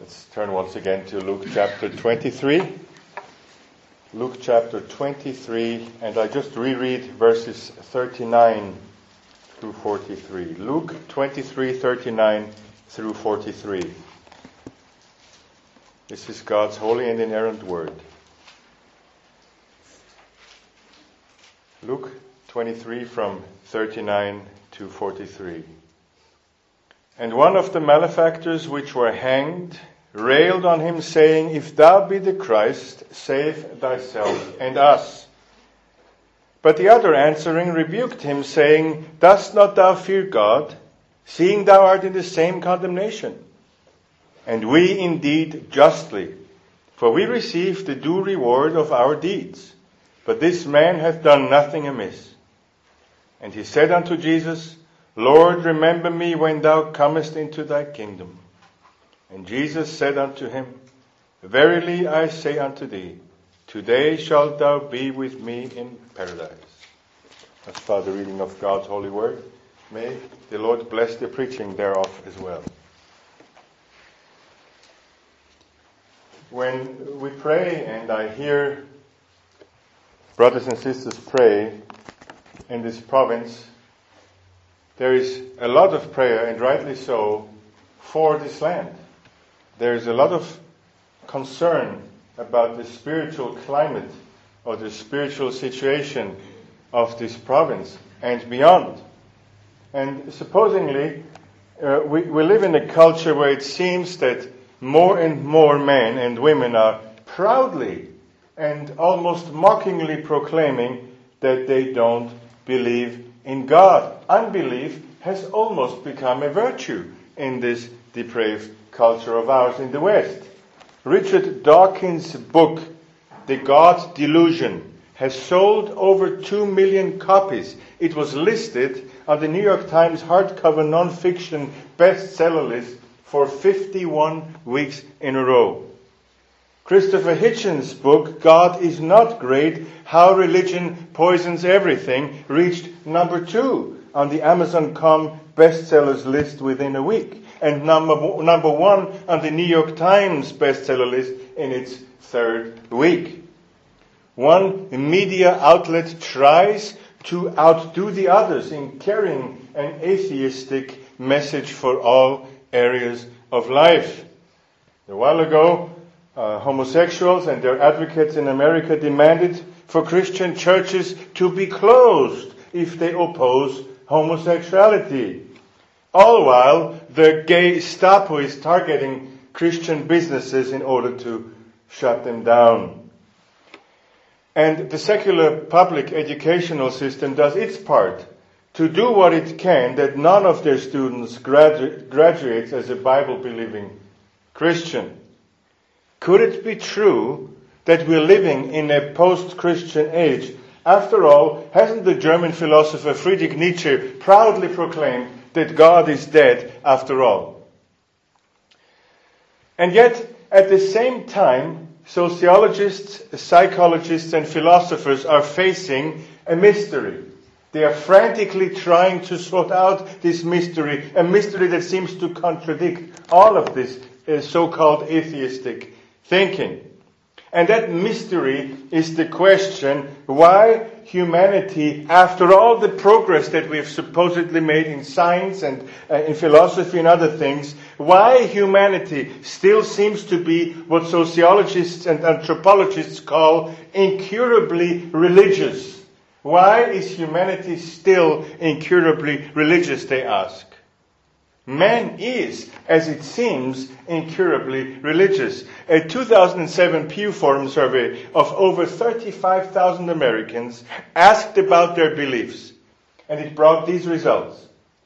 Let's turn once again to Luke chapter 23. Luke chapter 23, and I just reread verses 39 through 43. Luke 23, 39 through 43. This is God's holy and inerrant word. Luke 23 from 39 to 43. And one of the malefactors which were hanged railed on him, saying, If thou be the Christ, save thyself and us. But the other answering rebuked him, saying, Dost not thou fear God, seeing thou art in the same condemnation? And we indeed justly, for we receive the due reward of our deeds. But this man hath done nothing amiss. And he said unto Jesus, Lord, remember me when thou comest into thy kingdom. And Jesus said unto him, Verily I say unto thee, today shalt thou be with me in paradise. That's the reading of God's holy word. May the Lord bless the preaching thereof as well. When we pray, and I hear brothers and sisters pray in this province, there is a lot of prayer, and rightly so, for this land. There is a lot of concern about the spiritual climate or the spiritual situation of this province and beyond. And supposedly, we live in a culture where it seems that more and more men and women are proudly and almost mockingly proclaiming that they don't believe in God. Unbelief has almost become a virtue in this depraved culture of ours in the West. Richard Dawkins' book, The God Delusion, has sold over 2 million copies. It was listed on the New York Times hardcover non-fiction bestseller list for 51 weeks in a row. Christopher Hitchens' book, God is Not Great, How Religion Poisons Everything, reached number 2 on the Amazon.com bestsellers list within a week, and number 1 on the New York Times bestseller list in its 3rd week. One media outlet tries to outdo the others in carrying an atheistic message for all areas of life. A while ago, homosexuals and their advocates in America demanded for Christian churches to be closed if they oppose homosexuality. All while the Gestapo is targeting Christian businesses in order to shut them down. And the secular public educational system does its part to do what it can that none of their students graduates as a Bible-believing Christian. Could it be true that we're living in a post-Christian age? After all, hasn't the German philosopher Friedrich Nietzsche proudly proclaimed that God is dead after all? And yet, at the same time, sociologists, psychologists, and philosophers are facing a mystery. They are frantically trying to sort out this mystery, a mystery that seems to contradict all of this so-called atheistic thinking. And that mystery is the question, why humanity, after all the progress that we have supposedly made in science and in philosophy and other things, why humanity still seems to be what sociologists and anthropologists call incurably religious. Why is humanity still incurably religious, they ask. Man is, as it seems, incurably religious. A 2007 Pew Forum survey of over 35,000 Americans asked about their beliefs, and it brought these results.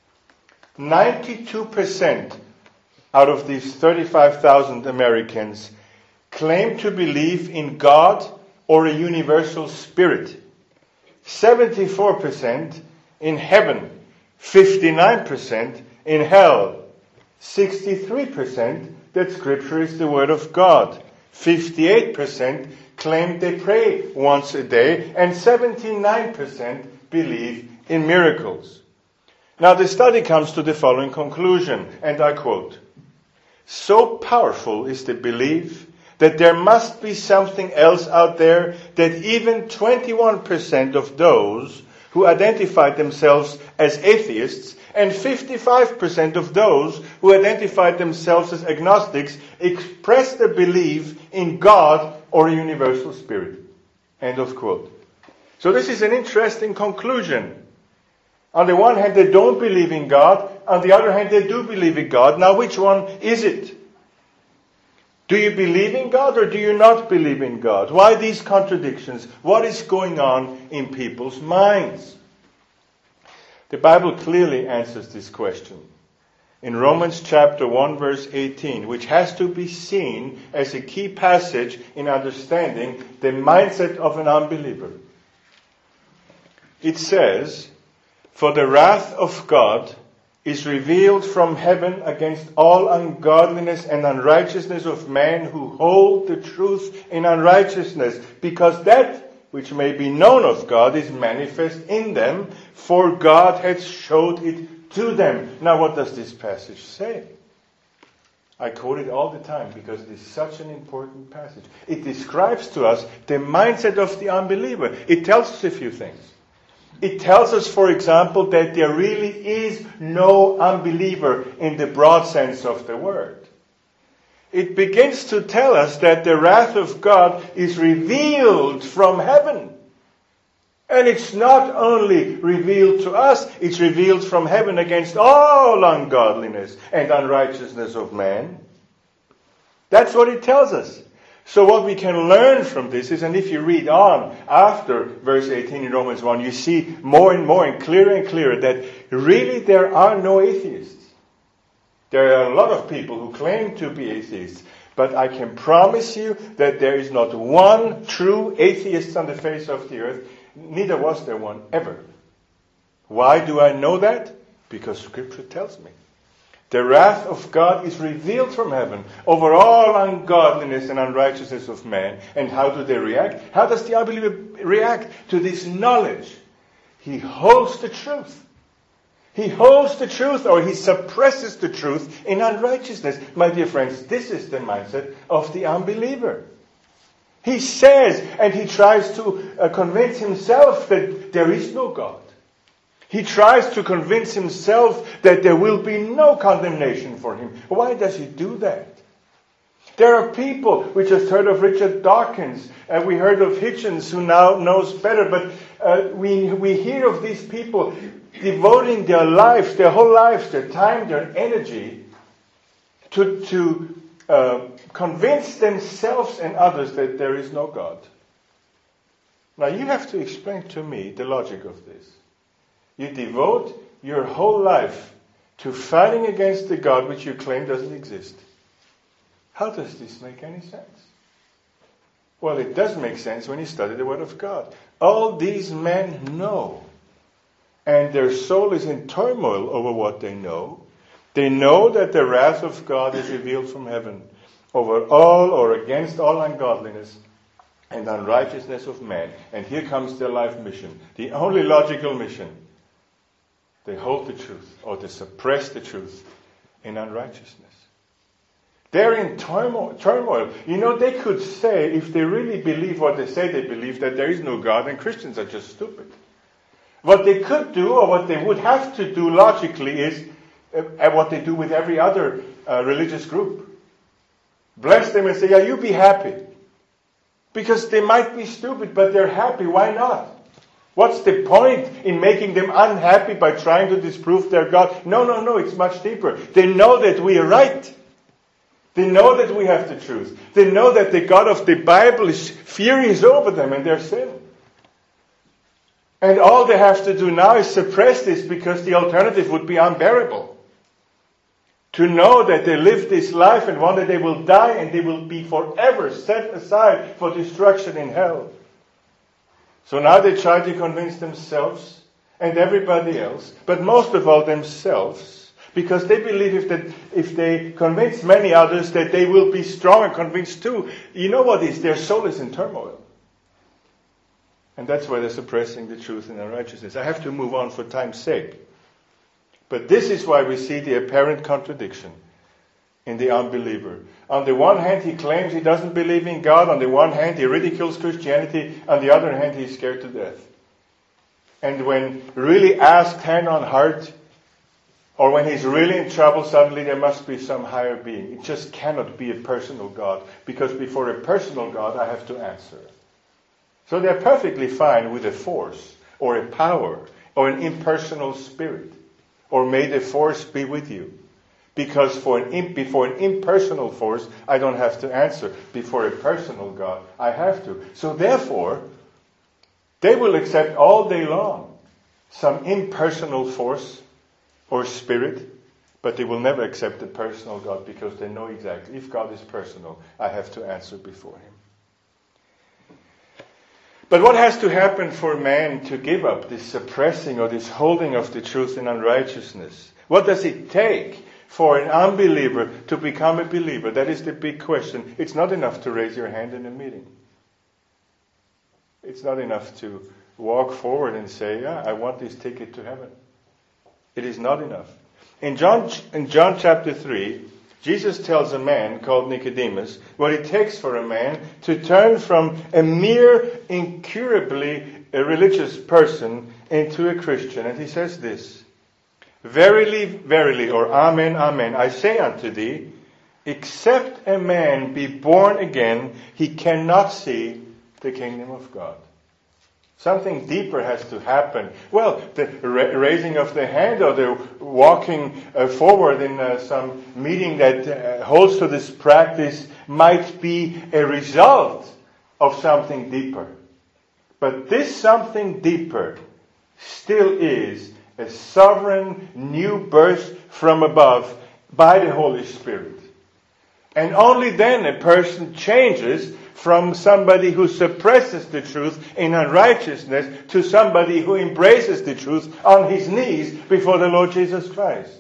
92% out of these 35,000 Americans claim to believe in God or a universal spirit. 74% in heaven, 59% in hell, 63% that Scripture is the Word of God, 58% claim they pray once a day, and 79% believe in miracles. Now the study comes to the following conclusion, and I quote, So powerful is the belief that there must be something else out there that even 21% of those who identified themselves as atheists and 55% of those who identified themselves as agnostics expressed a belief in God or a universal spirit. End of quote. So this is an interesting conclusion. On the one hand, they don't believe in God. On the other hand, they do believe in God. Now, which one is it? Do you believe in God or do you not believe in God? Why these contradictions? What is going on in people's minds? The Bible clearly answers this question. In Romans chapter 1 verse 18, which has to be seen as a key passage in understanding the mindset of an unbeliever. It says, "For the wrath of God is revealed from heaven against all ungodliness and unrighteousness of men who hold the truth in unrighteousness, because that which may be known of God is manifest in them, for God hath showed it to them." Now what does this passage say? I quote it all the time because it is such an important passage. It describes to us the mindset of the unbeliever. It tells us a few things. It tells us, for example, that there really is no unbeliever in the broad sense of the word. It begins to tell us that the wrath of God is revealed from heaven. And it's not only revealed to us, it's revealed from heaven against all ungodliness and unrighteousness of man. That's what it tells us. So what we can learn from this is, and if you read on after verse 18 in Romans 1, you see more and more and clearer that really there are no atheists. There are a lot of people who claim to be atheists, but I can promise you that there is not one true atheist on the face of the earth. Neither was there one ever. Why do I know that? Because Scripture tells me. The wrath of God is revealed from heaven over all ungodliness and unrighteousness of man. And how do they react? How does the unbeliever react to this knowledge? He holds the truth. He holds the truth, or he suppresses the truth in unrighteousness. My dear friends, this is the mindset of the unbeliever. He says, and he tries to convince himself that there is no God. He tries to convince himself that there will be no condemnation for him. Why does he do that? There are people, we just heard of Richard Dawkins, and we heard of Hitchens, who now knows better, but we hear of these people devoting their lives, their whole lives, their time, their energy to convince themselves and others that there is no God. Now you have to explain to me the logic of this. You devote your whole life to fighting against the God which you claim doesn't exist. How does this make any sense? Well, it does make sense when you study the Word of God. All these men know, and their soul is in turmoil over what they know. They know that the wrath of God is revealed from heaven over all or against all ungodliness and unrighteousness of man. And here comes their life mission, the only logical mission. They hold the truth, or they suppress the truth in unrighteousness. They're in turmoil. You know, they could say, if they really believe what they say they believe, that there is no God and Christians are just stupid. What they could do, or what they would have to do logically, is what they do with every other religious group. Bless them and say, yeah, you be happy. Because they might be stupid, but they're happy. Why not? What's the point in making them unhappy by trying to disprove their God? No, it's much deeper. They know that we are right. They know that we have the truth. They know that the God of the Bible is furious over them and their sin. And all they have to do now is suppress this, because the alternative would be unbearable. To know that they live this life and one day they will die and they will be forever set aside for destruction in hell. So now they try to convince themselves and everybody else, but most of all themselves, because they believe if they convince many others that they will be strong and convinced too. You know what is? Their soul is in turmoil. And that's why they're suppressing the truth in unrighteousness. I have to move on for time's sake. But this is why we see the apparent contradiction. in the unbeliever. On the one hand, he claims he doesn't believe in God. On the one hand, he ridicules Christianity. On the other hand, he's scared to death. And when really asked hand on heart, or when he's really in trouble, suddenly there must be some higher being. It just cannot be a personal God, because before a personal God, I have to answer. So they're perfectly fine with a force, or a power, or an impersonal spirit, or may the force be with you. Because before an impersonal force, I don't have to answer. Before a personal God, I have to. So therefore, they will accept all day long some impersonal force or spirit, but they will never accept a personal God, because they know exactly, if God is personal, I have to answer before Him. But what has to happen for man to give up this suppressing or this holding of the truth in unrighteousness? What does it take for an unbeliever to become a believer? That is the big question. It's not enough to raise your hand in a meeting. It's not enough to walk forward and say, yeah, I want this ticket to heaven. It is not enough. In John chapter 3, Jesus tells a man called Nicodemus what it takes for a man to turn from a mere, incurably religious person into a Christian. And he says this, "Verily, verily," or "Amen, amen, I say unto thee, except a man be born again, he cannot see the kingdom of God." Something deeper has to happen. Well, the raising of the hand or the walking forward in some meeting that holds to this practice might be a result of something deeper. But this something deeper still is a sovereign new birth from above by the Holy Spirit. And only then a person changes from somebody who suppresses the truth in unrighteousness to somebody who embraces the truth on his knees before the Lord Jesus Christ.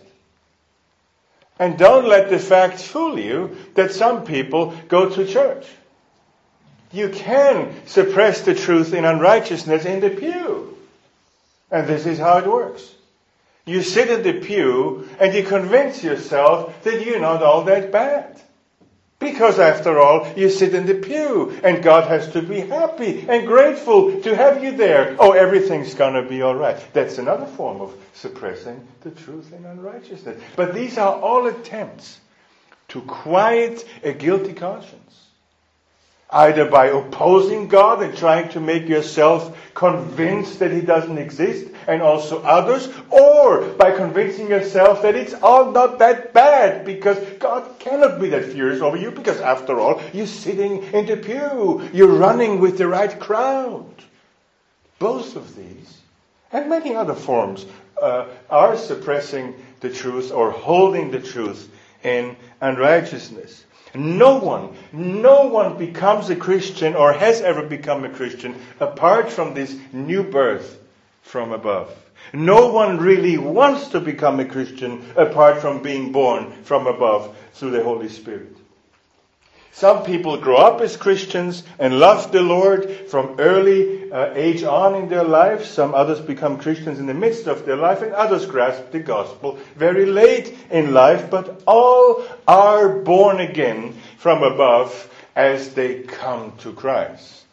And don't let the fact fool you that some people go to church. You can suppress the truth in unrighteousness in the pew. And this is how it works. You sit in the pew and you convince yourself that you're not all that bad. Because after all, you sit in the pew and God has to be happy and grateful to have you there. Oh, everything's going to be all right. That's another form of suppressing the truth in unrighteousness. But these are all attempts to quiet a guilty conscience. Either by opposing God and trying to make yourself convinced that He doesn't exist, and also others, or by convincing yourself that it's all not that bad, because God cannot be that furious over you, because after all, you're sitting in the pew, you're running with the right crowd. Both of these, and many other forms, are suppressing the truth or holding the truth in unrighteousness. No one becomes a Christian or has ever become a Christian apart from this new birth from above. No one really wants to become a Christian apart from being born from above through the Holy Spirit. Some people grow up as Christians and love the Lord from early age on in their lives. Some others become Christians in the midst of their life, and others grasp the gospel very late in life. But all are born again from above as they come to Christ.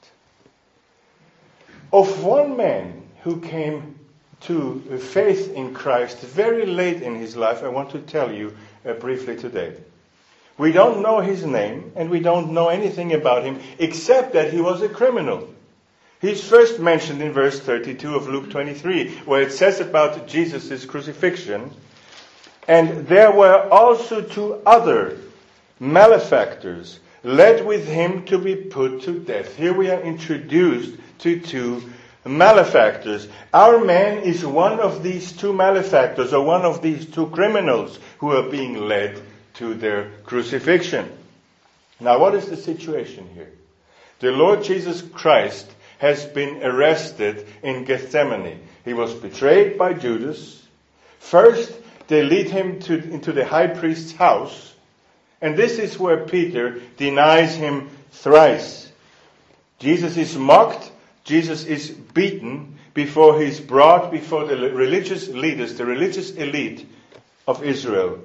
Of one man who came to faith in Christ very late in his life, I want to tell you briefly today. We don't know his name, and we don't know anything about him, except that he was a criminal. He's first mentioned in verse 32 of Luke 23, where it says about Jesus' crucifixion, "And there were also 2 other malefactors, led with him to be put to death." Here we are introduced to 2 malefactors. Our man is one of these 2 malefactors, or one of these 2 criminals who are being led to their crucifixion. Now, what is the situation here? The Lord Jesus Christ has been arrested in Gethsemane. He was betrayed by Judas. First, they lead him into the high priest's house. And this is where Peter denies him thrice. Jesus is mocked. Jesus is beaten before he's brought before the religious leaders, the religious elite of Israel.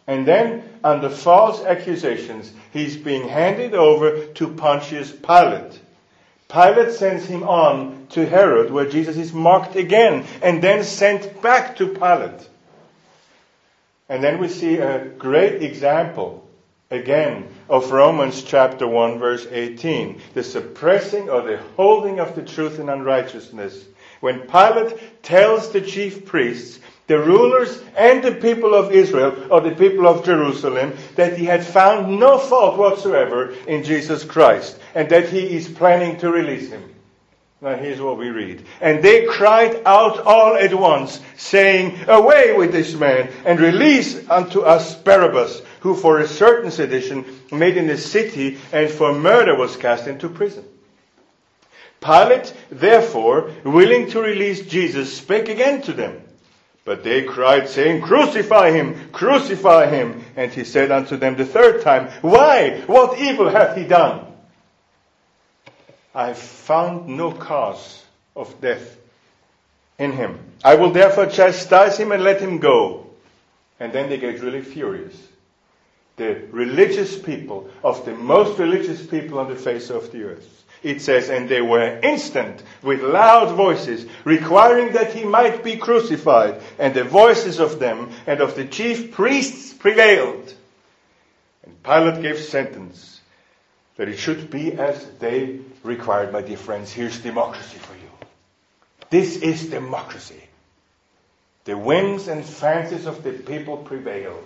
And then, under false accusations, he's being handed over to Pontius Pilate. Pilate sends him on to Herod, where Jesus is mocked again, and then sent back to Pilate. And then we see a great example, again, of Romans chapter 1, verse 18. The suppressing or the holding of the truth in unrighteousness. When Pilate tells the chief priests, the rulers and the people of Israel, or the people of Jerusalem, that he had found no fault whatsoever in Jesus Christ, and that he is planning to release him. Now here's what we read. And they cried out all at once, saying, away with this man, and release unto us Barabbas, who for a certain sedition made in the city, and for murder was cast into prison. Pilate, therefore, willing to release Jesus, spake again to them. But they cried, saying, crucify him, crucify him. And he said unto them the third time, why? What evil hath he done? I have found no cause of death in him. I will therefore chastise him and let him go. And then they get really furious. The religious people, of the most religious people on the face of the earth. It says, and they were instant with loud voices, requiring that he might be crucified. And the voices of them and of the chief priests prevailed. And Pilate gave sentence that it should be as they required. My dear friends, here's democracy for you. This is democracy. The whims and fancies of the people prevail.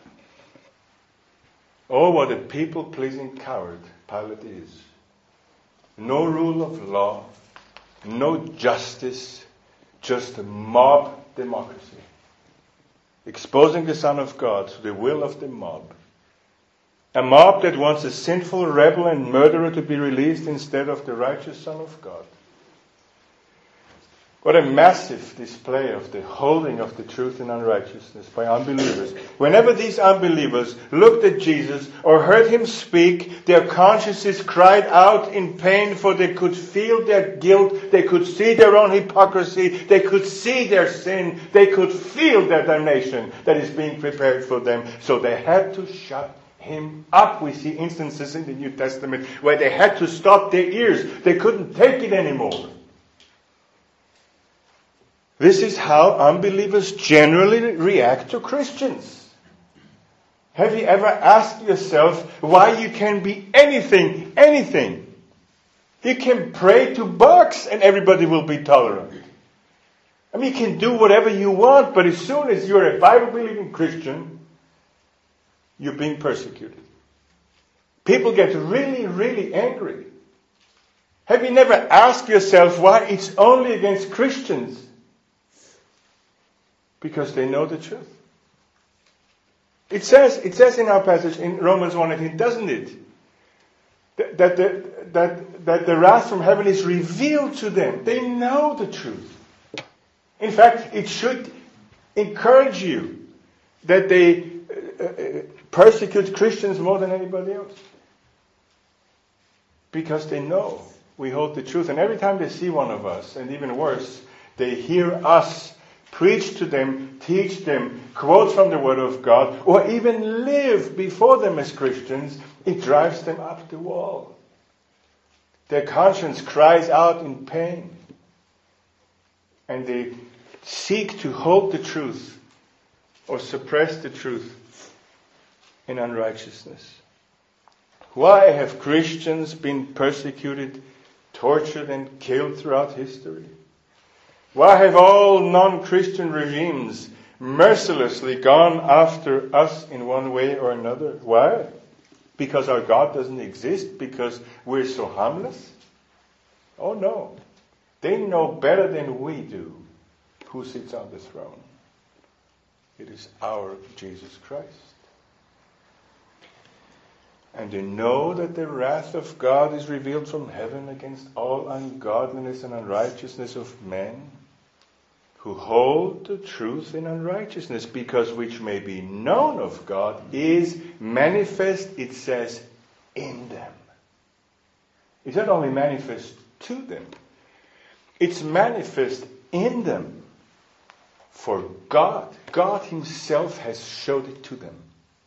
Oh, what a people-pleasing coward Pilate is. No rule of law, no justice, just a mob democracy. Exposing the Son of God to the will of the mob. A mob that wants a sinful rebel and murderer to be released instead of the righteous Son of God. What a massive display of the holding of the truth in unrighteousness by unbelievers. Whenever these unbelievers looked at Jesus or heard him speak, their consciences cried out in pain, for they could feel their guilt, they could see their own hypocrisy, they could see their sin, they could feel their damnation that is being prepared for them. So they had to shut him up. We see instances in the New Testament where they had to stop their ears. They couldn't take it anymore. This is how unbelievers generally react to Christians. Have you ever asked yourself why you can be anything? You can pray to bugs and everybody will be tolerant. I mean, you can do whatever you want, but as soon as you're a Bible-believing Christian, you're being persecuted. People get really, really angry. Have you never asked yourself why it's only against Christians? Because they know the truth. It says in our passage in Romans 1:18, doesn't it? That the wrath from heaven is revealed to them. They know the truth. In fact, it should encourage you that they persecute Christians more than anybody else. Because they know we hold the truth. And every time they see one of us, and even worse, they hear us preach to them, teach them, quote from the Word of God, or even live before them as Christians, it drives them up the wall. Their conscience cries out in pain. And they seek to hold the truth or suppress the truth in unrighteousness. Why have Christians been persecuted, tortured, and killed throughout history? Why have all non-Christian regimes mercilessly gone after us in one way or another? Why? Because our God doesn't exist? Because we're so harmless? Oh no. They know better than we do who sits on the throne. It is our Jesus Christ. And they know that the wrath of God is revealed from heaven against all ungodliness and unrighteousness of men, who hold the truth in unrighteousness, because which may be known of God is manifest, it says, in them. It's not only manifest to them, it's manifest in them. For God Himself has showed it to them.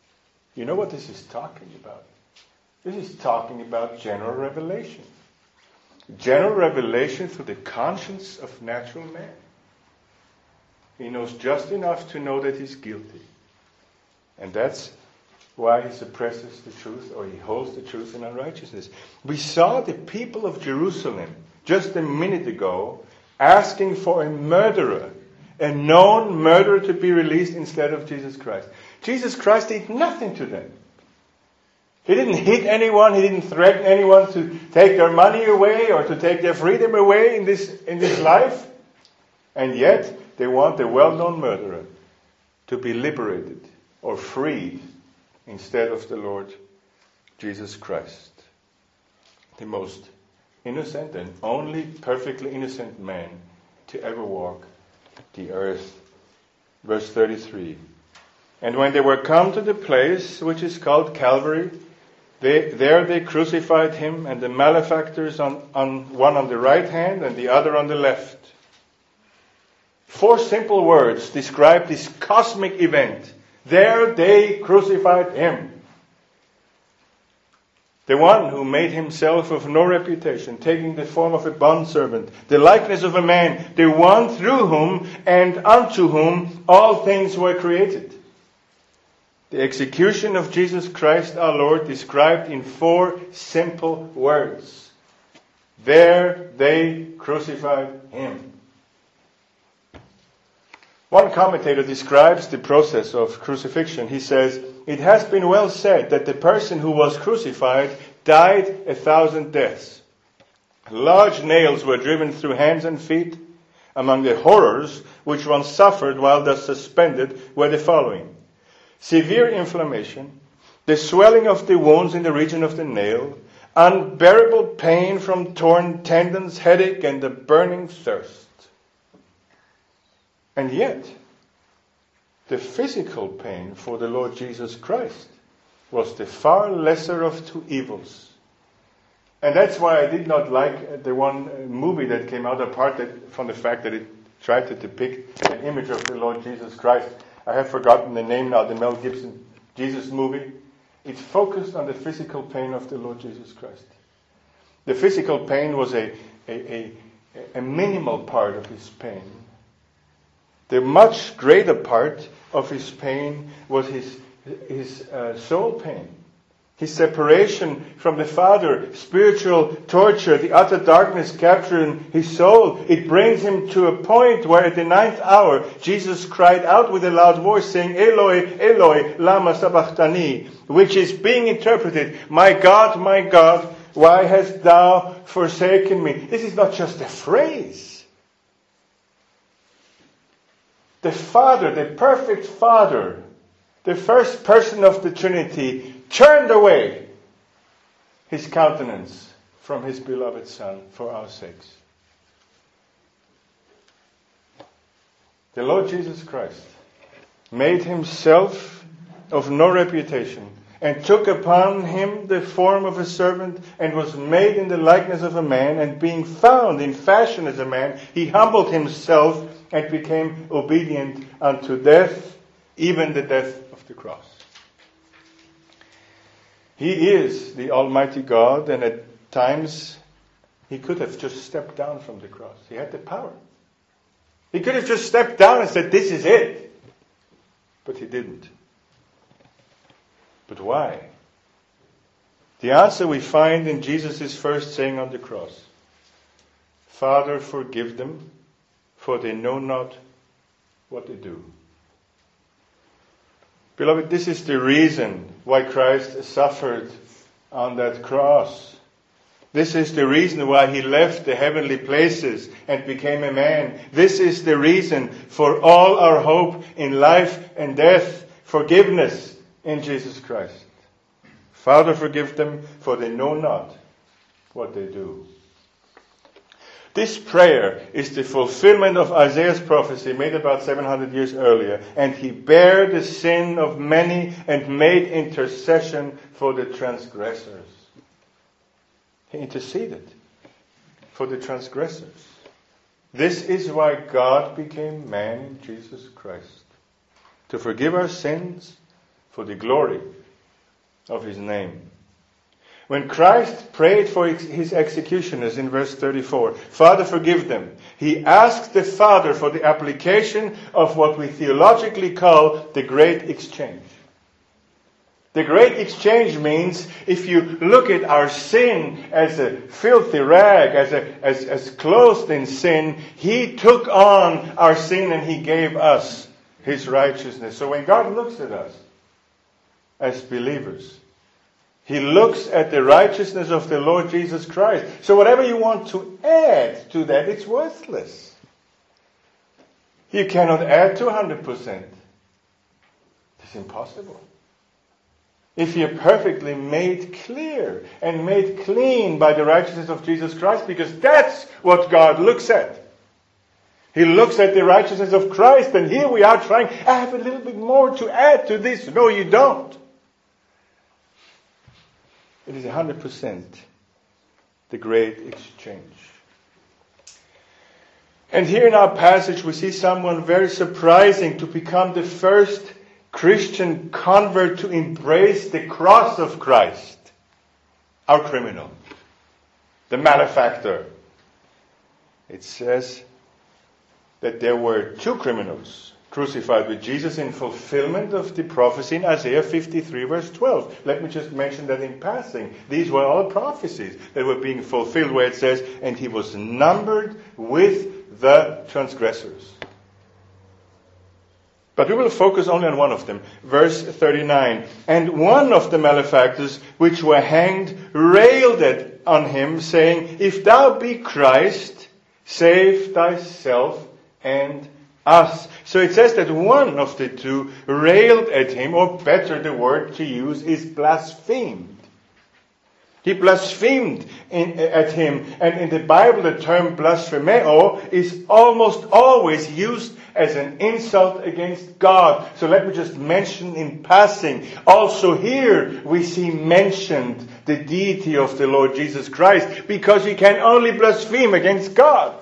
You know what this is talking about? This is talking about general revelation. General revelation through the conscience of natural man. He knows just enough to know that he's guilty. And that's why he suppresses the truth, or he holds the truth in unrighteousness. We saw the people of Jerusalem just a minute ago asking for a murderer, a known murderer, to be released instead of Jesus Christ. Jesus Christ did nothing to them. He didn't hit anyone. He didn't threaten anyone to take their money away or to take their freedom away in this life. And yet, they want the well-known murderer to be liberated or freed instead of the Lord Jesus Christ. The most innocent and only perfectly innocent man to ever walk the earth. Verse 33. And when they were come to the place which is called Calvary, there they crucified him and the malefactors, on one on the right hand and the other on the left. 4 simple words describe this cosmic event. There they crucified him. The one who made himself of no reputation, taking the form of a bondservant, the likeness of a man, the one through whom and unto whom all things were created. The execution of Jesus Christ our Lord described in 4 simple words. There they crucified him. One commentator describes the process of crucifixion. He says, "It has been well said that the person who was crucified died 1,000 deaths. Large nails were driven through hands and feet. Among the horrors which one suffered while thus suspended were the following: severe inflammation, the swelling of the wounds in the region of the nail, unbearable pain from torn tendons, headache, and a burning thirst." And yet, the physical pain for the Lord Jesus Christ was the far lesser of 2 evils. And that's why I did not like the one movie that came out, apart from the fact that it tried to depict an image of the Lord Jesus Christ. I have forgotten the name now, the Mel Gibson Jesus movie. It focused on the physical pain of the Lord Jesus Christ. The physical pain was a minimal part of his pain. The much greater part of his pain was his soul pain. His separation from the Father, spiritual torture, the utter darkness capturing his soul. It brings him to a point where at the 9th hour, Jesus cried out with a loud voice saying, "Eloi, Eloi, lama sabachthani," which is being interpreted, my God, why hast thou forsaken me?" This is not just a phrase. The Father, the perfect Father, the first person of the Trinity, turned away his countenance from his beloved Son for our sakes. The Lord Jesus Christ made himself of no reputation and took upon him the form of a servant and was made in the likeness of a man, and being found in fashion as a man, he humbled himself and became obedient unto death, even the death of the cross. He is the Almighty God, and at times he could have just stepped down from the cross. He had the power. He could have just stepped down and said, "This is it." But he didn't. But why? The answer we find in Jesus' first saying on the cross. "Father, forgive them, for they know not what they do." Beloved, this is the reason why Christ suffered on that cross. This is the reason why he left the heavenly places and became a man. This is the reason for all our hope in life and death, forgiveness in Jesus Christ. Father, forgive them, for they know not what they do. This prayer is the fulfillment of Isaiah's prophecy made about 700 years earlier. "And he bare the sin of many and made intercession for the transgressors." He interceded for the transgressors. This is why God became man in Jesus Christ. To forgive our sins for the glory of his name. When Christ prayed for his executioners in verse 34, Father, forgive them, he asked the Father for the application of what we theologically call the Great Exchange. The Great Exchange means if you look at our sin as a filthy rag, as clothed in sin, he took on our sin and he gave us his righteousness. So when God looks at us as believers, he looks at the righteousness of the Lord Jesus Christ. So whatever you want to add to that, it's worthless. You cannot add to 100%. It's impossible. If you're perfectly made clear and made clean by the righteousness of Jesus Christ, because that's what God looks at. He looks at the righteousness of Christ, and here we are trying, I have a little bit more to add to this. No, you don't. It is 100% the Great Exchange. And here in our passage we see someone very surprising to become the first Christian convert to embrace the cross of Christ. Our criminal. The malefactor. It says that there were two criminals crucified with Jesus in fulfillment of the prophecy in Isaiah 53 verse 12. Let me just mention that in passing. These were all prophecies that were being fulfilled where it says, and he was numbered with the transgressors. But we will focus only on one of them. Verse 39. And one of the malefactors which were hanged railed on him, saying, If thou be Christ, save thyself and us. So it says that one of the two railed at him, or better the word to use is blasphemed. He blasphemed at him. And in the Bible the term blasphemeo is almost always used as an insult against God. So let me just mention in passing. Also here we see mentioned the deity of the Lord Jesus Christ, because he can only blaspheme against God.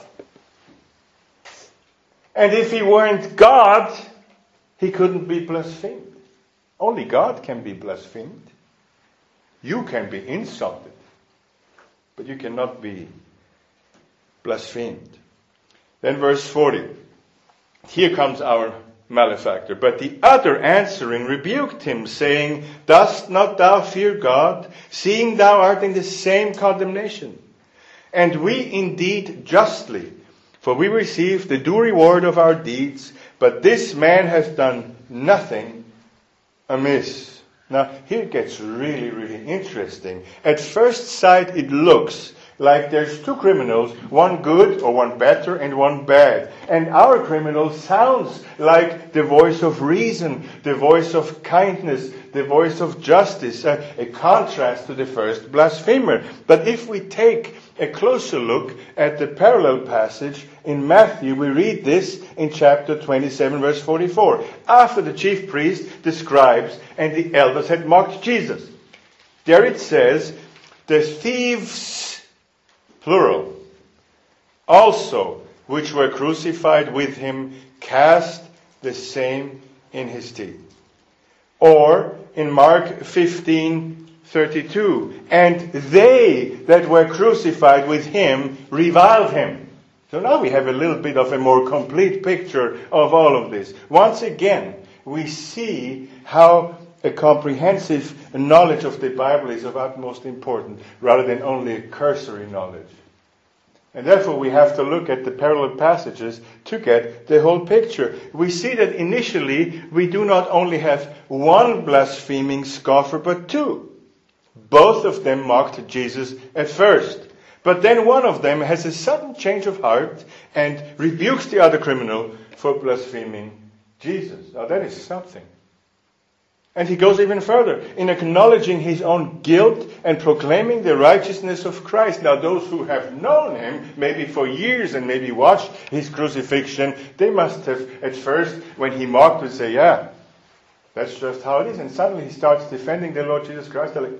And if he weren't God, he couldn't be blasphemed. Only God can be blasphemed. You can be insulted, but you cannot be blasphemed. Then verse 40. Here comes our malefactor. But the other answering rebuked him, saying, Dost not thou fear God, seeing thou art in the same condemnation? And we indeed justly, for we receive the due reward of our deeds, but this man has done nothing amiss. Now, here it gets really, really interesting. At first sight, it looks like there's two criminals, one good or one better and one bad. And our criminal sounds like the voice of reason, the voice of kindness, the voice of justice, a contrast to the first blasphemer. But if we take a closer look at the parallel passage in Matthew, we read this in chapter 27, verse 44. After the chief priest, the scribes, and the elders had mocked Jesus. There it says, the thieves, plural, also, which were crucified with him, cast the same in his teeth. Or in Mark 15:32, and they that were crucified with him reviled him. So now we have a little bit of a more complete picture of all of this. Once again, we see how a comprehensive knowledge of the Bible is of utmost importance, rather than only a cursory knowledge. And therefore we have to look at the parallel passages to get the whole picture. We see that initially we do not only have one blaspheming scoffer, but two. Both of them mocked Jesus at first. But then one of them has a sudden change of heart and rebukes the other criminal for blaspheming Jesus. Now that is something. And he goes even further in acknowledging his own guilt and proclaiming the righteousness of Christ. Now those who have known him, maybe for years and maybe watched his crucifixion, they must have at first, when he mocked, would say, yeah, that's just how it is. And suddenly he starts defending the Lord Jesus Christ. They're like,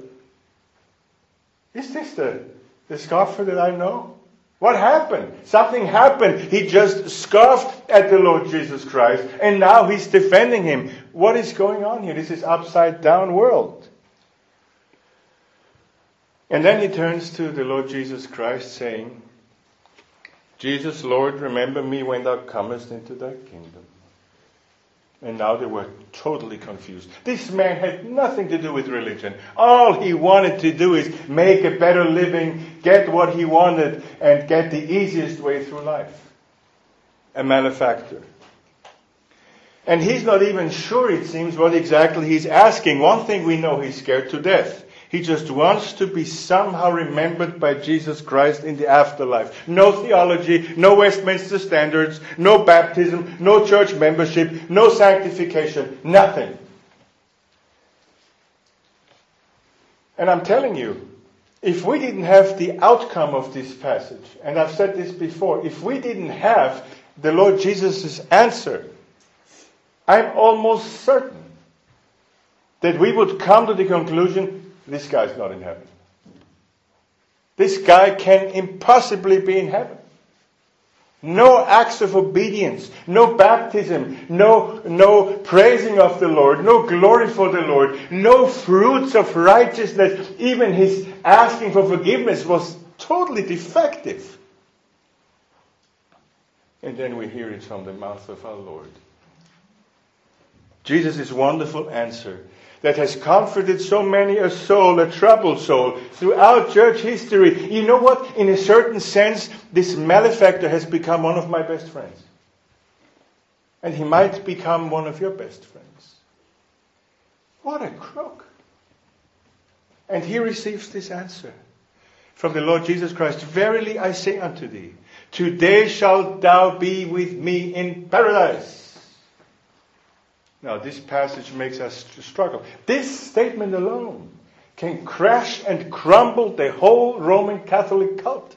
is this the scoffer that I know? What happened? Something happened. He just scoffed at the Lord Jesus Christ, and now he's defending him. What is going on here? This is upside down world. And then he turns to the Lord Jesus Christ saying, Jesus, Lord, remember me when thou comest into thy kingdom. And now they were totally confused. This man had nothing to do with religion. All he wanted to do is make a better living, get what he wanted, and get the easiest way through life. A malefactor. And he's not even sure, it seems, what exactly he's asking. One thing we know, he's scared to death. He just wants to be somehow remembered by Jesus Christ in the afterlife. No theology, no Westminster standards, no baptism, no church membership, no sanctification, nothing. And I'm telling you, if we didn't have the outcome of this passage, and I've said this before, if we didn't have the Lord Jesus' answer, I'm almost certain that we would come to the conclusion, this guy's not in heaven. This guy can impossibly be in heaven. No acts of obedience, no baptism, no praising of the Lord, no glory for the Lord, no fruits of righteousness. Even his asking for forgiveness was totally defective. And then we hear it from the mouth of our Lord. Jesus' wonderful answer that has comforted so many a soul, a troubled soul, throughout church history. You know what? In a certain sense, this malefactor has become one of my best friends. And he might become one of your best friends. What a crook. And he receives this answer from the Lord Jesus Christ. Verily I say unto thee, today shalt thou be with me in paradise. Now, this passage makes us struggle. This statement alone can crash and crumble the whole Roman Catholic cult.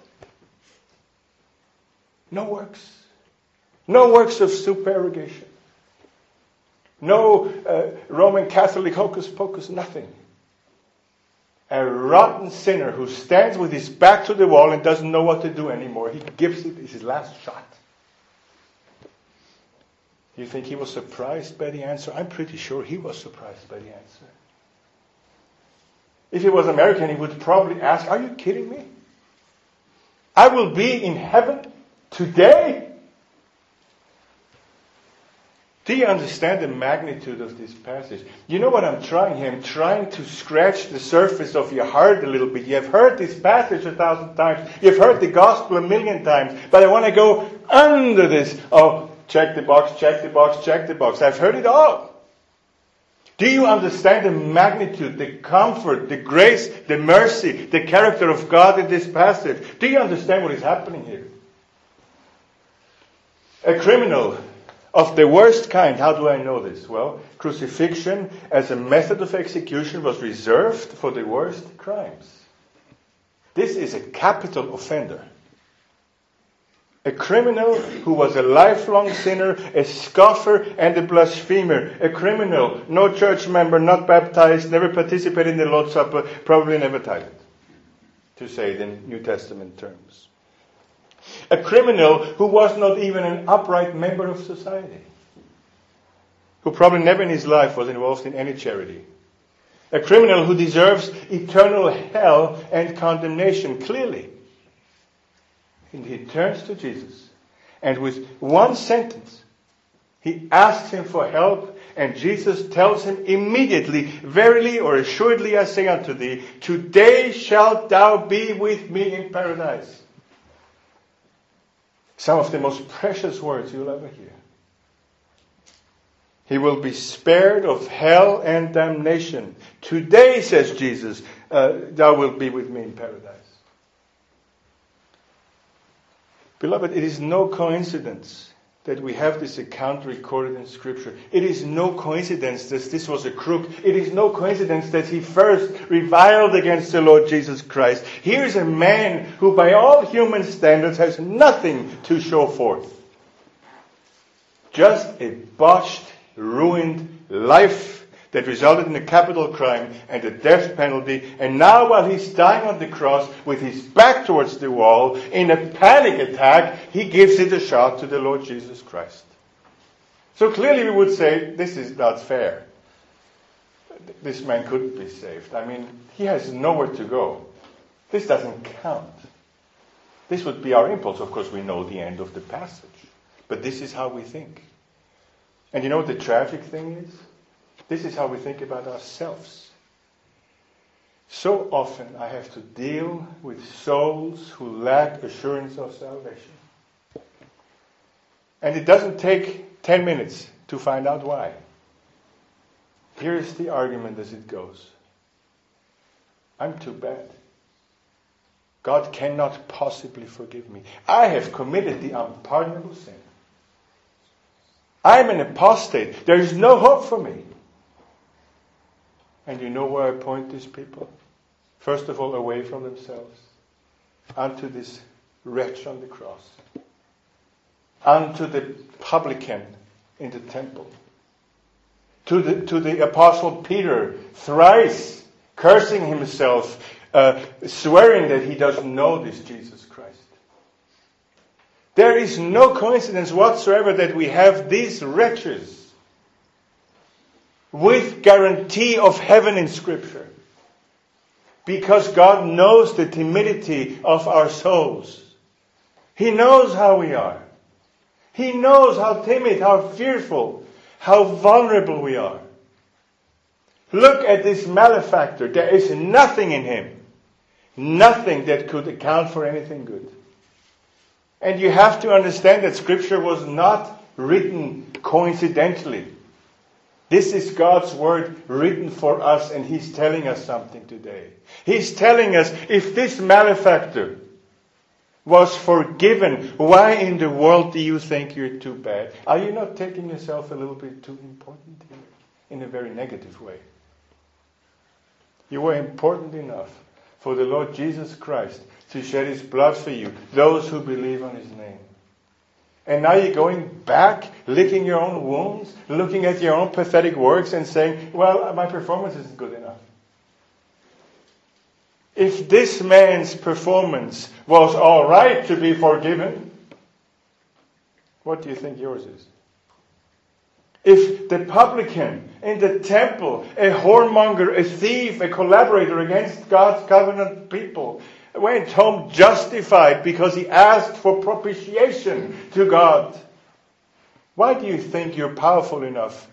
No works. No works of supererogation. No Roman Catholic hocus pocus, nothing. A rotten sinner who stands with his back to the wall and doesn't know what to do anymore. He gives it his last shot. You think he was surprised by the answer? I'm pretty sure he was surprised by the answer. If he was American, he would probably ask, are you kidding me? I will be in heaven today? Do you understand the magnitude of this passage? You know what I'm trying here? I'm trying to scratch the surface of your heart a little bit. You have heard this passage 1,000 times. You've heard the gospel 1,000,000 times. But I want to go under this. Oh, check the box, check the box, check the box. I've heard it all. Do you understand the magnitude, the comfort, the grace, the mercy, the character of God in this passage? Do you understand what is happening here? A criminal of the worst kind. How do I know this? Well, crucifixion as a method of execution was reserved for the worst crimes. This is a capital offender. A criminal who was a lifelong sinner, a scoffer and a blasphemer. A criminal, no church member, not baptized, never participated in the Lord's Supper, probably never tithed, to say it in New Testament terms. A criminal who was not even an upright member of society. Who probably never in his life was involved in any charity. A criminal who deserves eternal hell and condemnation, clearly. And he turns to Jesus. And with one sentence, he asks him for help. And Jesus tells him immediately, verily or assuredly I say unto thee, today shalt thou be with me in paradise. Some of the most precious words you'll ever hear. He will be spared of hell and damnation. Today, says Jesus, thou wilt be with me in paradise. Beloved, it is no coincidence that we have this account recorded in Scripture. It is no coincidence that this was a crook. It is no coincidence that he first reviled against the Lord Jesus Christ. Here's a man who by all human standards has nothing to show forth. Just a botched, ruined life that resulted in a capital crime and a death penalty. And now while he's dying on the cross with his back towards the wall, in a panic attack, he gives it a shot to the Lord Jesus Christ. So clearly we would say, this is not fair. This man couldn't be saved. I mean, he has nowhere to go. This doesn't count. This would be our impulse. Of course, we know the end of the passage. But this is how we think. And you know what the tragic thing is? This is how we think about ourselves. So often I have to deal with souls who lack assurance of salvation. And it doesn't take 10 minutes to find out why. Here's the argument as it goes. I'm too bad. God cannot possibly forgive me. I have committed the unpardonable sin. I'm an apostate. There is no hope for me. And you know where I point these people? First of all, away from themselves. Unto this wretch on the cross. Unto the publican in the temple. To the apostle Peter, thrice cursing himself, swearing that he doesn't know this Jesus Christ. There is no coincidence whatsoever that we have these wretches with guarantee of heaven in Scripture. Because God knows the timidity of our souls. He knows how we are. He knows how timid, how fearful, how vulnerable we are. Look at this malefactor. There is nothing in him. Nothing that could account for anything good. And you have to understand that Scripture was not written coincidentally. This is God's Word written for us, and He's telling us something today. He's telling us, if this malefactor was forgiven, why in the world do you think you're too bad? Are you not taking yourself a little bit too important here? In a very negative way. You were important enough for the Lord Jesus Christ to shed His blood for you, those who believe on His name. And now you're going back, licking your own wounds, looking at your own pathetic works and saying, well, my performance isn't good enough. If this man's performance was all right to be forgiven, what do you think yours is? If the publican in the temple, a whoremonger, a thief, a collaborator against God's covenant people, went home justified because he asked for propitiation to God, why do you think you're powerful enough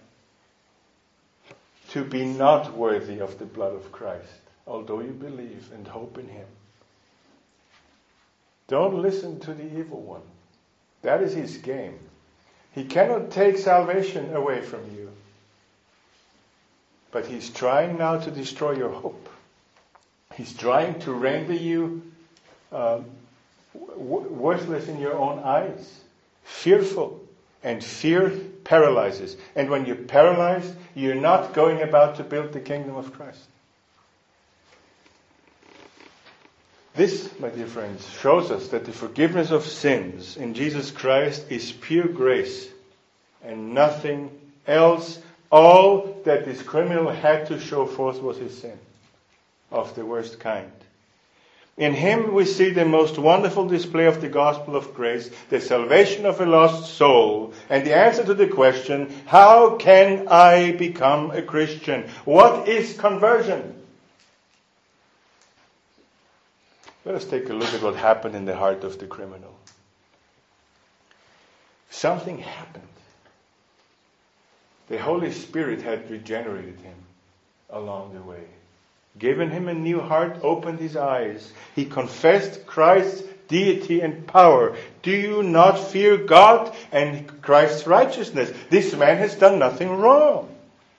to be not worthy of the blood of Christ, although you believe and hope in Him? Don't listen to the evil one. That is his game. He cannot take salvation away from you. But he's trying now to destroy your hope. He's trying to render you worthless in your own eyes. Fearful. And fear paralyzes. And when you're paralyzed, you're not going about to build the kingdom of Christ. This, my dear friends, shows us that the forgiveness of sins in Jesus Christ is pure grace and nothing else. All that this criminal had to show forth was his sin of the worst kind. In Him we see the most wonderful display of the gospel of grace, the salvation of a lost soul, and the answer to the question, how can I become a Christian? What is conversion? Let us take a look at what happened in the heart of the criminal. Something happened. The Holy Spirit had regenerated him along the way. Given him a new heart, opened his eyes. He confessed Christ's deity and power. Do you not fear God and Christ's righteousness? This man has done nothing wrong.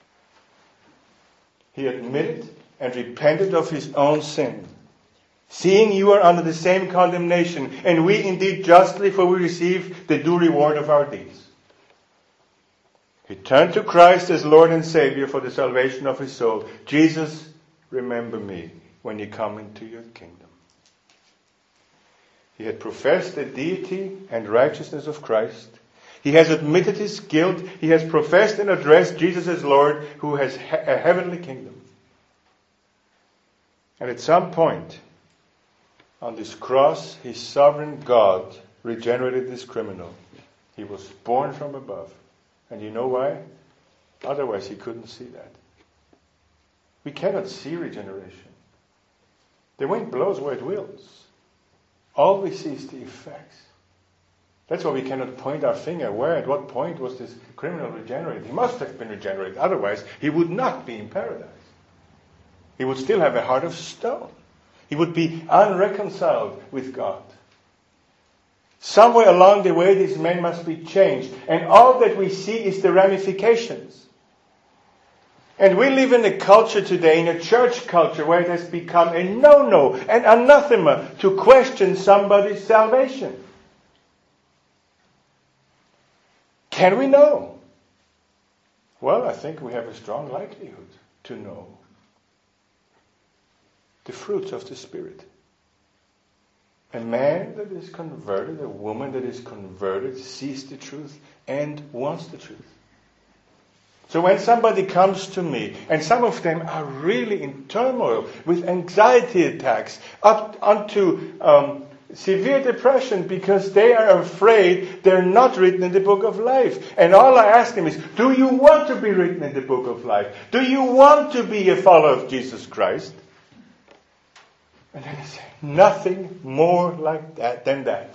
He admitted and repented of his own sin. Seeing you are under the same condemnation, and we indeed justly, for we receive the due reward of our deeds. He turned to Christ as Lord and Savior for the salvation of his soul. Jesus, remember me when you come into your kingdom. He had professed the deity and righteousness of Christ. He has admitted his guilt. He has professed and addressed Jesus as Lord, who has a heavenly kingdom. And at some point, on this cross, his sovereign God regenerated this criminal. He was born from above. And you know why? Otherwise he couldn't see that. We cannot see regeneration. The wind blows where it wills. All we see is the effects. That's why we cannot point our finger. Where, at what point was this criminal regenerated? He must have been regenerated. Otherwise, he would not be in paradise. He would still have a heart of stone. He would be unreconciled with God. Somewhere along the way, this man must be changed. And all that we see is the ramifications. And we live in a culture today, in a church culture, where it has become a no-no, an anathema to question somebody's salvation. Can we know? Well, I think we have a strong likelihood to know the fruits of the Spirit. A man that is converted, a woman that is converted, sees the truth and wants the truth. So when somebody comes to me, and some of them are really in turmoil with anxiety attacks, up onto severe depression because they are afraid they're not written in the book of life. And all I ask them is, do you want to be written in the book of life? Do you want to be a follower of Jesus Christ? And then they say, nothing more like that than that.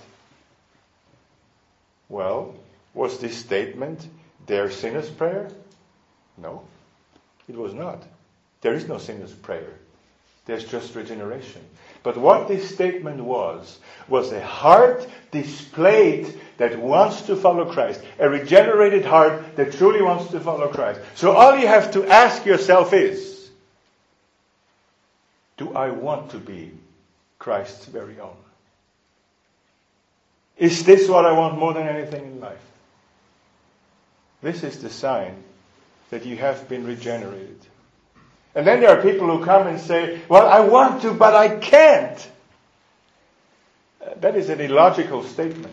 Well, was this statement their sinner's prayer? No, it was not. There is no sinner's prayer. There's just regeneration. But what this statement was a heart displayed that wants to follow Christ. A regenerated heart that truly wants to follow Christ. So all you have to ask yourself is, do I want to be Christ's very own? Is this what I want more than anything in life? This is the sign that you have been regenerated. And then there are people who come and say, well, I want to, but I can't. That is an illogical statement.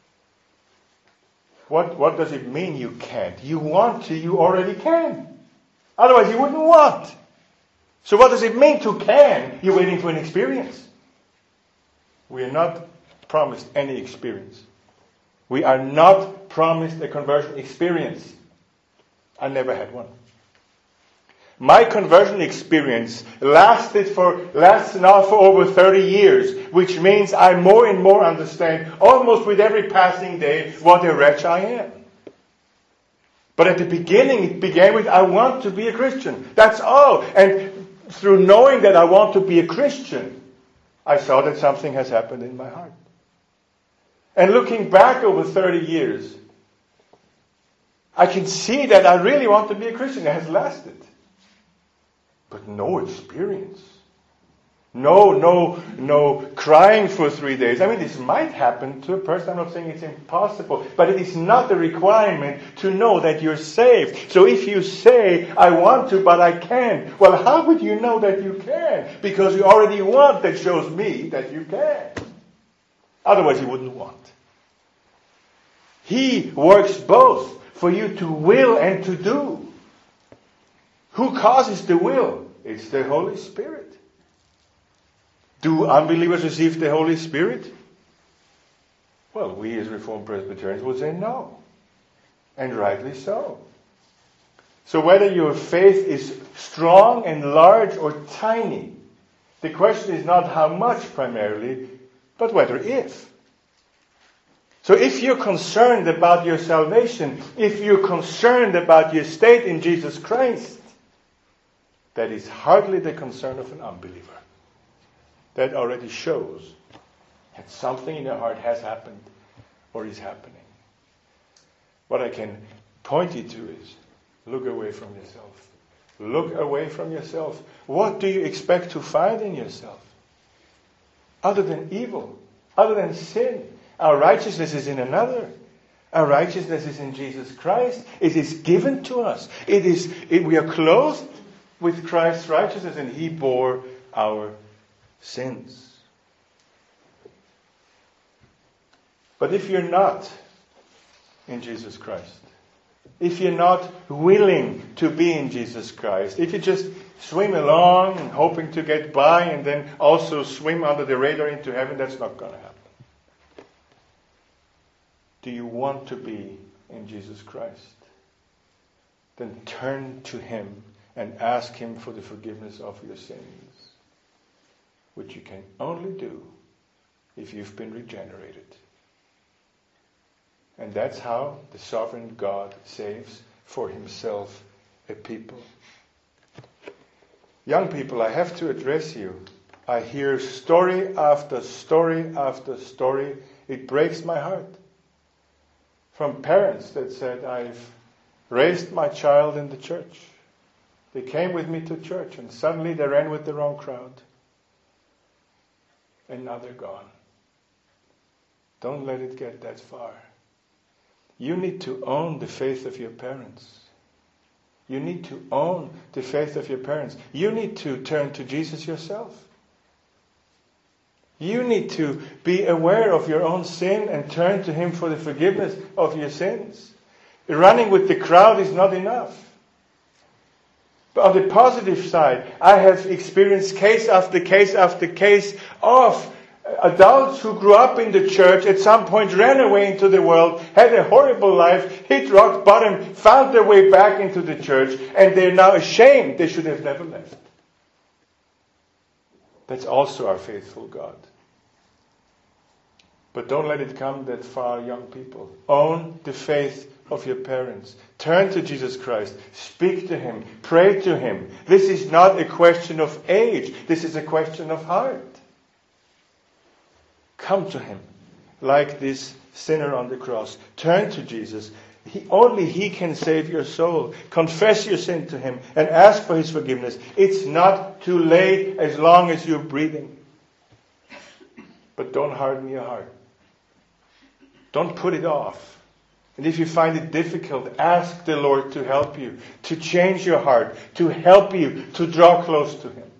What does it mean you can't? You want to, you already can. Otherwise you wouldn't want. So what does it mean to can? You're waiting for an experience. We are not promised any experience. We are not promised a conversion experience. I never had one. My conversion experience lasts now for over 30 years, which means I more and more understand, almost with every passing day, what a wretch I am. But at the beginning, it began with, I want to be a Christian. That's all. And through knowing that I want to be a Christian, I saw that something has happened in my heart. And looking back over 30 years, I can see that I really want to be a Christian. It has lasted. But no experience. No crying for 3 days. I mean, this might happen to a person. I'm not saying it's impossible. But it is not a requirement to know that you're saved. So if you say, I want to, but I can't. Well, how would you know that you can? Because you already want that shows me that you can. Otherwise you wouldn't want. He works both for you to will and to do. Who causes the will? It's the Holy Spirit. Do unbelievers receive the Holy Spirit? Well, we as Reformed Presbyterians would say no. And rightly so. So whether your faith is strong and large or tiny, the question is not how much primarily, but whether if. So if you're concerned about your salvation, if you're concerned about your state in Jesus Christ, that is hardly the concern of an unbeliever. That already shows that something in your heart has happened or is happening. What I can point you to is, look away from yourself. Look away from yourself. What do you expect to find in yourself? Other than evil, other than sin. Our righteousness is in another. Our righteousness is in Jesus Christ. It is given to us. We are clothed with Christ's righteousness, and He bore our sins. But if you're not in Jesus Christ, if you're not willing to be in Jesus Christ, if you just swim along and hoping to get by and then also swim under the radar into heaven, that's not going to happen. Do you want to be in Jesus Christ? Then turn to Him and ask Him for the forgiveness of your sins. which you can only do if you've been regenerated. And that's how the sovereign God saves for himself a people. Young people, I have to address you. I hear story after story after story. It breaks my heart. From parents that said, I've raised my child in the church. They came with me to church and suddenly they ran with the wrong crowd. And now they're gone. Don't let it get that far. You need to own the faith of your parents. You need to own the faith of your parents. You need to turn to Jesus yourself. You need to be aware of your own sin and turn to him for the forgiveness of your sins. Running with the crowd is not enough. But on the positive side, I have experienced case after case after case of adults who grew up in the church, at some point ran away into the world, had a horrible life, hit rock bottom, found their way back into the church, and they're now ashamed they should have never left. That's also our faithful God. But don't let it come that far, young people. Own the faith of your parents. Turn to Jesus Christ. Speak to him. Pray to him. This is not a question of age. This is a question of heart. Come to him like this sinner on the cross. Turn to Jesus. Only he can save your soul. Confess your sin to him and ask for his forgiveness. It's not too late as long as you're breathing. But don't harden your heart. Don't put it off. And if you find it difficult, ask the Lord to help you, to change your heart, to help you to draw close to him.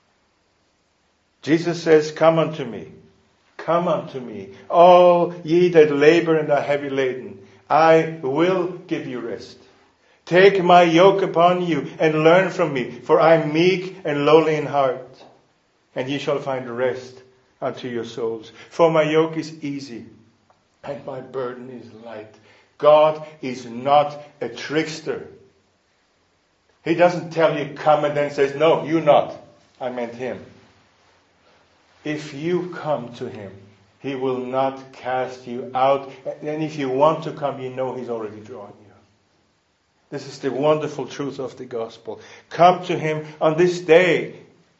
Jesus says, come unto me. Come unto me, all ye that labor and are heavy laden. I will give you rest. Take my yoke upon you and learn from me, for I am meek and lowly in heart. And ye shall find rest unto your souls. For my yoke is easy and my burden is light. God is not a trickster. He doesn't tell you come and then says, no, you not. I meant him. If you come to him, he will not cast you out. And if you want to come, you know he's already drawn you. This is the wonderful truth of the gospel. Come to him on this day.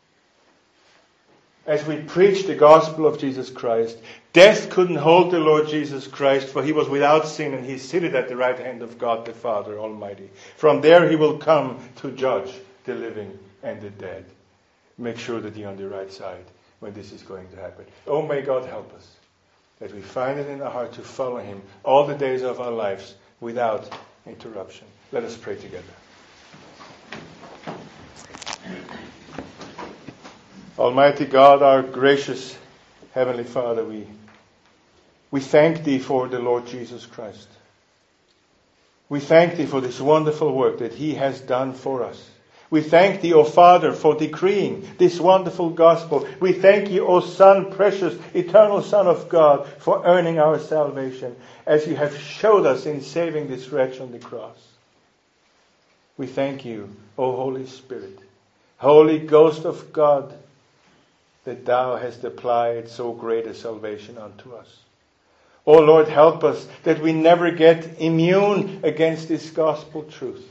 As we preach the gospel of Jesus Christ, death couldn't hold the Lord Jesus Christ, for he was without sin and he seated at the right hand of God the Father Almighty. From there he will come to judge the living and the dead. Make sure that you're on the right side when this is going to happen. Oh, may God help us, that we find it in our heart to follow him all the days of our lives without interruption. Let us pray together. Almighty God, our gracious Heavenly Father, we thank thee for the Lord Jesus Christ. We thank thee for this wonderful work that he has done for us. We thank thee, O Father, for decreeing this wonderful gospel. We thank you, O Son, precious, eternal Son of God, for earning our salvation, as you have showed us in saving this wretch on the cross. We thank you, O Holy Spirit, Holy Ghost of God, that thou hast applied so great a salvation unto us. O Lord, help us that we never get immune against this gospel truth,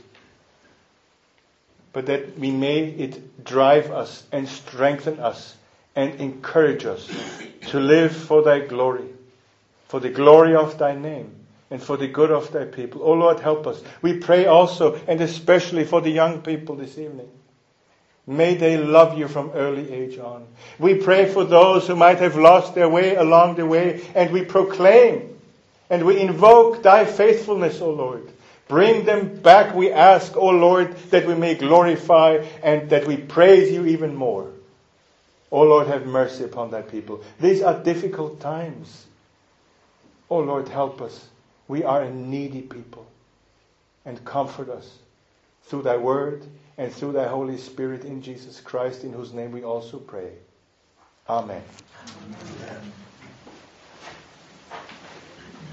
but that we may it drive us and strengthen us and encourage us to live for thy glory, for the glory of thy name, and for the good of thy people. O Lord, help us. We pray also and especially for the young people this evening. May they love you from early age on. We pray for those who might have lost their way along the way, and we proclaim and we invoke thy faithfulness, O Lord. Bring them back, we ask, O Lord, that we may glorify and that we praise you even more. O Lord, have mercy upon thy people. These are difficult times. O Lord, help us. We are a needy people. And comfort us through thy word and through thy Holy Spirit in Jesus Christ, in whose name we also pray. Amen. Amen.